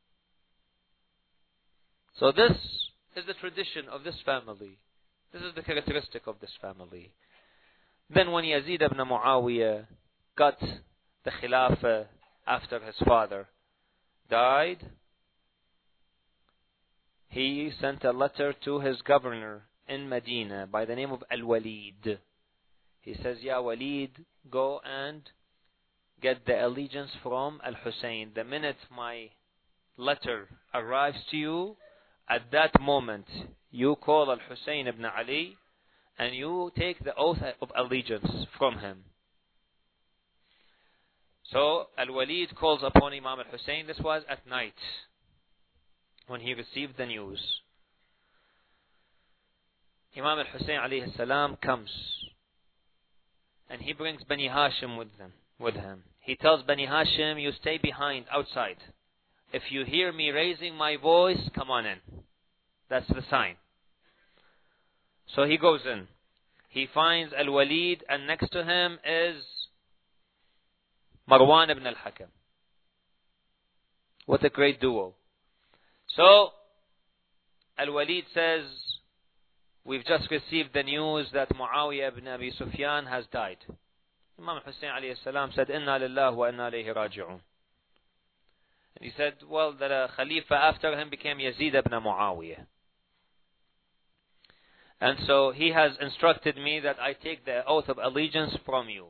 So this is the tradition of this family. This is the characteristic of this family. Then when Yazid ibn Muawiyah got the Khilafah after his father died, he sent a letter to his governor in Medina by the name of Al-Walid. He says, Ya Walid, go and get the allegiance from Al-Hussein. The minute my letter arrives to you, at that moment, you call Al-Hussein ibn Ali and you take the oath of allegiance from him. So Al-Walid calls upon Imam Al-Hussein. This was at night when he received the news. Imam Al-Hussein alayhi salam comes and he brings Bani Hashim with him. He tells Bani Hashim, you stay behind, outside. If you hear me raising my voice, come on in. That's the sign. So he goes in. He finds Al-Walid, and next to him is Marwan ibn al-Hakam. What a great duo. So Al-Walid says, we've just received the news that Muawiyah ibn Abi Sufyan has died. Imam Hussein alayhi salam said, Inna lillahi wa inna ilayhi raji'un. And he said, well, the Khalifa after him became Yazid ibn Muawiyah. And so he has instructed me that I take the oath of allegiance from you.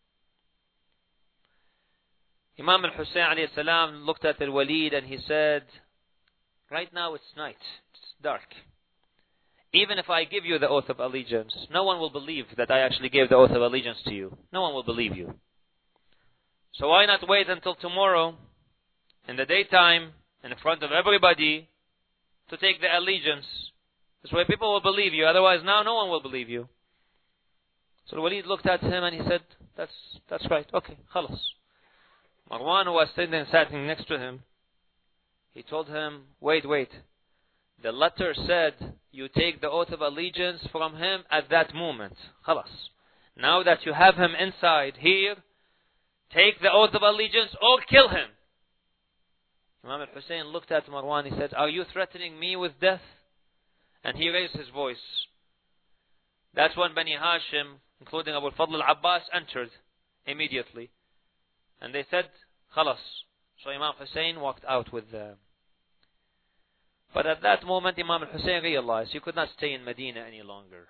Imam al-Hussein alayhi salam looked at Al-Walid and he said, right now it's night, it's dark. Even if I give you the oath of allegiance, no one will believe that I actually gave the oath of allegiance to you. No one will believe you. So why not wait until tomorrow, in the daytime, in front of everybody, to take the allegiance? This way people will believe you. Otherwise now no one will believe you. So Walid looked at him and he said, that's right. Okay, khalas. Marwan, who was sitting next to him, he told him, wait. The letter said you take the oath of allegiance from him at that moment. Khalas. Now that you have him inside here, take the oath of allegiance or kill him. Imam al-Hussein looked at Marwan. He said, are you threatening me with death? And he raised his voice. That's when Bani Hashim, including Abu al-Fadl al-Abbas, entered immediately. And they said, khalas. So Imam Hussein walked out with them. But at that moment, Imam al-Hussein realized he could not stay in Medina any longer.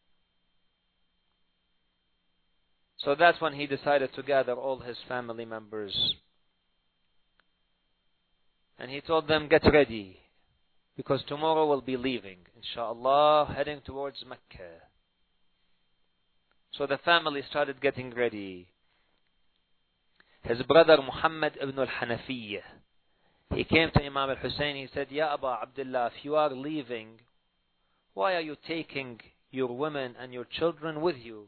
So that's when he decided to gather all his family members. And he told them, get ready, because tomorrow we'll be leaving, inshallah, heading towards Mecca. So the family started getting ready. His brother Muhammad ibn al-Hanafiyyah, he came to Imam al-Hussein. He said, Ya Aba Abdullah, if you are leaving, why are you taking your women and your children with you?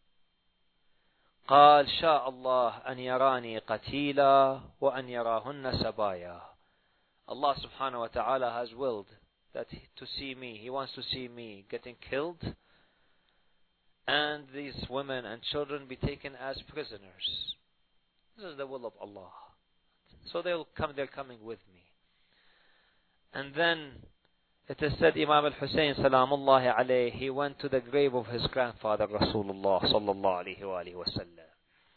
قال شاء الله أن يراني قتيلا وأن يراهن سبايا. Allah subhanahu wa ta'ala has willed that to see me, He wants to see me getting killed and these women and children be taken as prisoners. This is the will of Allah. So they're coming with me. And then it is said Imam al-Hussein salamullahi alayhi, he went to the grave of his grandfather Rasulullah sallallahu alayhi wa alihi wasallam.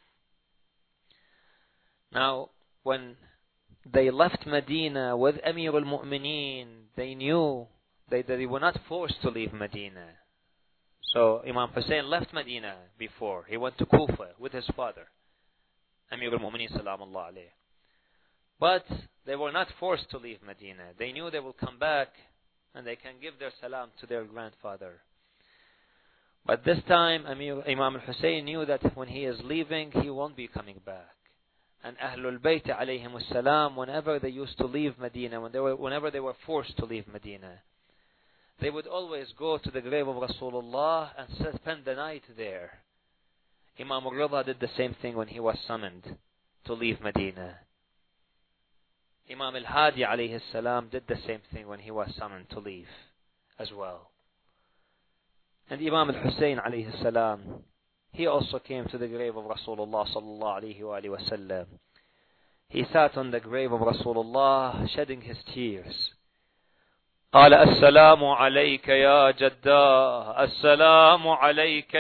Now, when they left Medina with Amir al-Mu'mineen, they knew that they were not forced to leave Medina. So Imam Hussein left Medina before. He went to Kufa with his father, Amir al-Mu'mineen salamullah alayhi. But they were not forced to leave Medina. They knew they will come back and they can give their salam to their grandfather. But this time Imam al-Hussein knew that when he is leaving, he won't be coming back. And Ahlul Bayt alayhimus salam, whenever they used to leave Medina, whenever they were forced to leave Medina, they would always go to the grave of Rasulullah and spend the night there. Imam al-Rida did the same thing when he was summoned to leave Medina. Imam al-Hadi alayhi salam did the same thing when he was summoned to leave as well. And Imam al-Hussein alayhi salam, he also came to the grave of Rasulullah sallallahu alayhi wa alihi wasallam. He sat on the grave of Rasulullah shedding his tears. قال السلام عليك يا جداه السلام عليك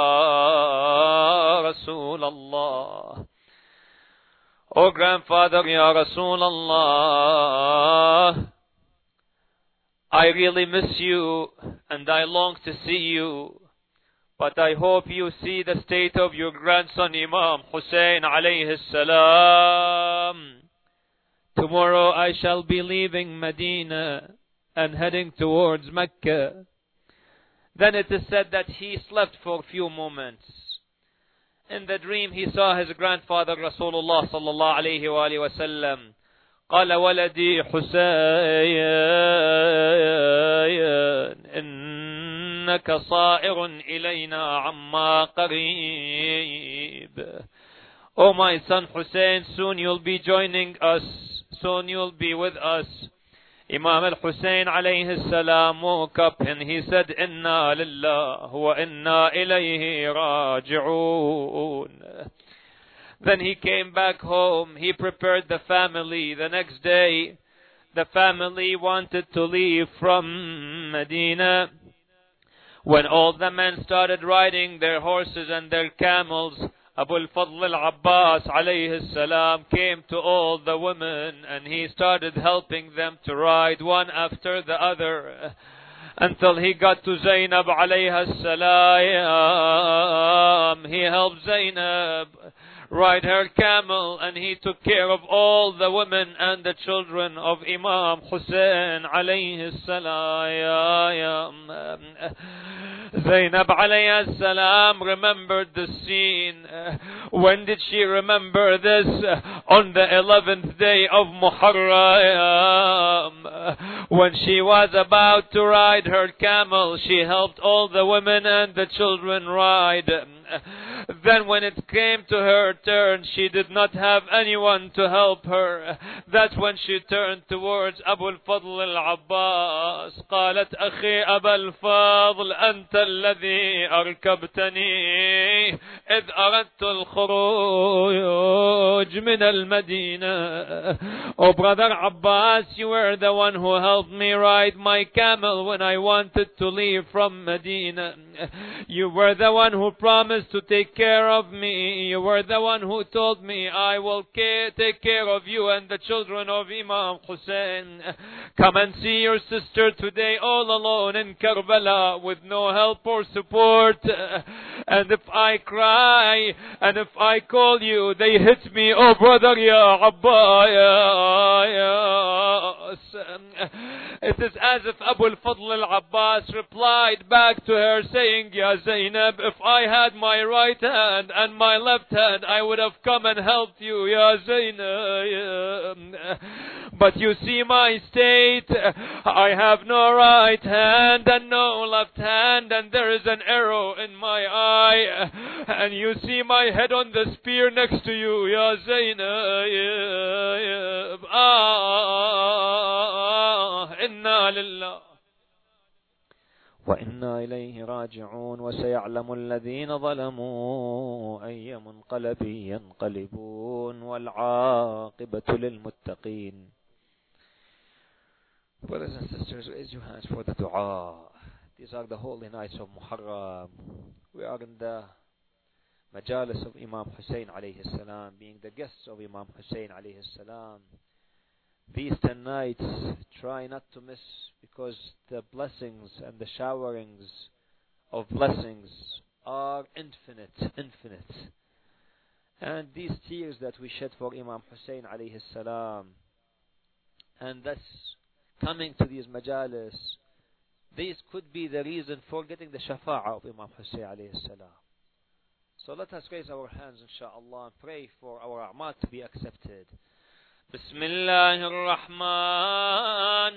يا رسول الله. Oh grandfather, Ya Rasulullah, I really miss you and I long to see you. But I hope you see the state of your grandson Imam Hussein alayhi salam. Tomorrow I shall be leaving Medina and heading towards Mecca. Then it is said that he slept for a few moments. In the dream he saw his grandfather Rasulullah sallallahu alayhi wa alihi wa sallam. قال ولدي حسين إنك صائر إلينا عما قريب. Oh my son Hussein, soon you'll be joining us. Soon you'll be with us. Imam al-Hussein alayhi salam woke up and he said, Inna lillah wa inna ilayhi raji'un. Then he came back home. He prepared the family. The next day, the family wanted to leave from Medina. When all the men started riding their horses and their camels, Abu al-Fadl al-Abbas alayhi salam came to all the women and he started helping them to ride one after the other until he got to Zainab alayhi salam. He helped Zainab ride her camel and he took care of all the women and the children of Imam Hussein alayhi salam. Zainab alayhi salam remembered the scene. When did she remember this? On the 11th day of Muharram. When she was about to ride her camel, she helped all the women and the children ride. Then when it came to her turn, she did not have anyone to help her. That's when she turned towards Abu al-Fadl al-Abbas. قالت أخي أبا الفضل أنت الذي أركبتني إذ أردت الخروج من المدينة. Oh brother Abbas, you were the one who helped me ride my camel when I wanted to leave from Medina. You were the one who promised to take care of me. You were the one who told me I will take care of you and the children of Imam Hussein. Come and see your sister today all alone in Karbala with no help or support. And if I cry and if I call you, they hit me. Oh brother, Ya Abbas. It is as if Abu al-Fadl al-Abbas replied back to her saying, Ya Zainab, if I had my right hand and my left hand, I would have come and helped you, Ya Zainab. But you see my state. I have no right hand and no left hand, and there is an arrow in my eye. And you see my head on the spear next to you, Ya Zainab. Inna lillah وإنا إليه راجعون وسيعلم الذين ظلموا أي منقلب ينقلبون والعاقبة للمتقين. Brothers and sisters, raise your hands for the dua. These are the holy nights of Muharram. We are in the majalis of Imam Hussein alayhi salam, being the guests of Imam Hussein alayhi salam. These 10 nights, try not to miss, because the blessings and the showerings of blessings are infinite. And these tears that we shed for Imam Hussein alayhi salam, and thus coming to these majalis, these could be the reason for getting the shafa'ah of Imam Hussein alayhi salam. So let us raise our hands inshaAllah and pray for our a'mal to be accepted. بسم الله الرحمن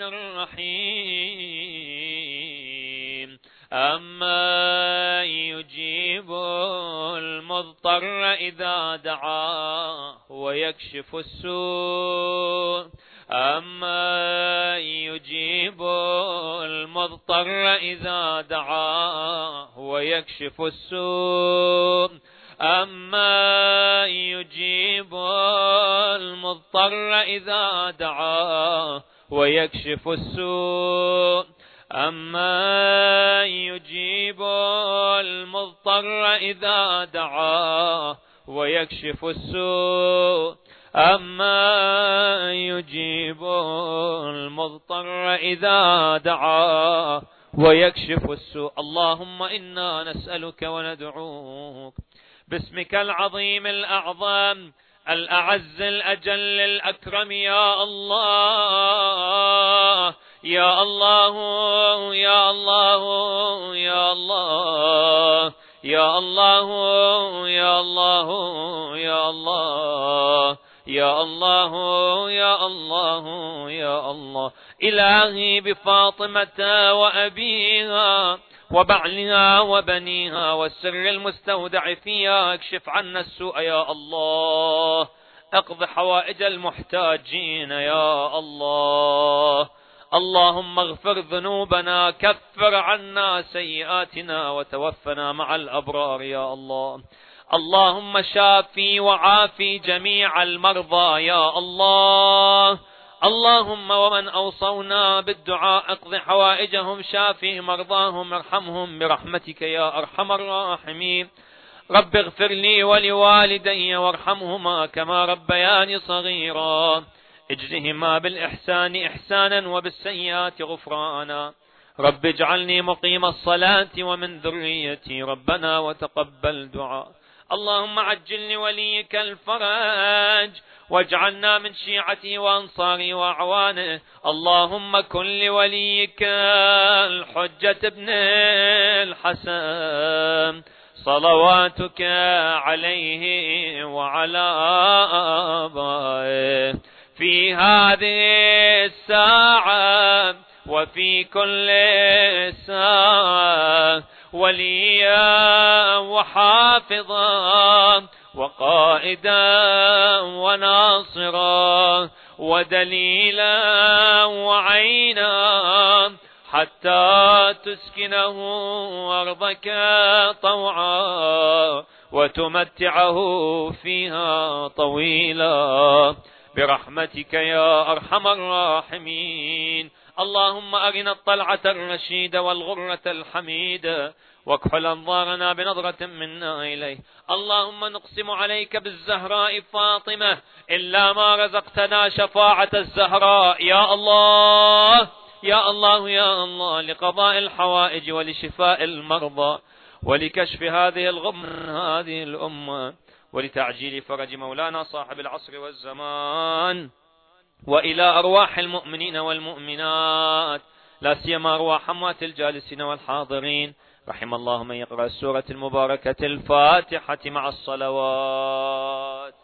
الرحيم. أما يجيب المضطر إذا دعاه ويكشف السوء. أما يجيب المضطر إذا دعاه ويكشف السوء. أما يجيب المضطر إذا دعاه ويكشف السوء. أما يجيب المضطر إذا دعاه ويكشف السوء. أما يجيب المضطر إذا دعاه ويكشف السوء. اللهم إنا نسألك وندعوك باسمك العظيم الأعظم الأعز الأجل الأكرم، يا الله يا الله يا الله يا الله يا الله يا الله يا الله يا الله يا الله يا الله. إلهي بفاطمة وأبيها وبعلها وبنيها والسر المستودع فيها، اكشف عنا السوء يا الله، اقض حوائج المحتاجين يا الله. اللهم اغفر ذنوبنا، كفر عنا سيئاتنا، وتوفنا مع الأبرار يا الله. اللهم شافي وعافي جميع المرضى يا الله. اللهم ومن أوصونا بالدعاء اقض حوائجهم، شافي مرضاهم، ارحمهم برحمتك يا أرحم الراحمين. رب اغفر لي ولوالدي وارحمهما كما ربياني صغيرا، اجزهما بالإحسان إحسانا وبالسيئات غفرانا. رب اجعلني مقيم الصلاة ومن ذريتي، ربنا وتقبل دعاء. اللهم عجل لوليك الفرج واجعلنا من شيعته وأنصاره وأعوانه. اللهم كن لوليك الحجة ابن الحسن صلواتك عليه وعلى آبائه في هذه الساعة وفي كل ساعة، وليا وحافظا وقائدا وناصرا ودليلا وعينا، حتى تسكنه أرضك طوعا وتمتعه فيها طويلا برحمتك يا أرحم الراحمين. اللهم أرنا الطلعة الرشيدة والغرة الحميدة، واكحل أنظارنا بنظرة منا إليه. اللهم نقسم عليك بالزهراء فاطمة إلا ما رزقتنا شفاعة الزهراء يا الله يا الله يا الله، لقضاء الحوائج ولشفاء المرضى ولكشف هذه الغم من هذه الأمة ولتعجيل فرج مولانا صاحب العصر والزمان، وإلى أرواح المؤمنين والمؤمنات، لا سيما أرواح أموات الجالسين والحاضرين. رحم الله من يقرأ السورة المباركة الفاتحة مع الصلوات.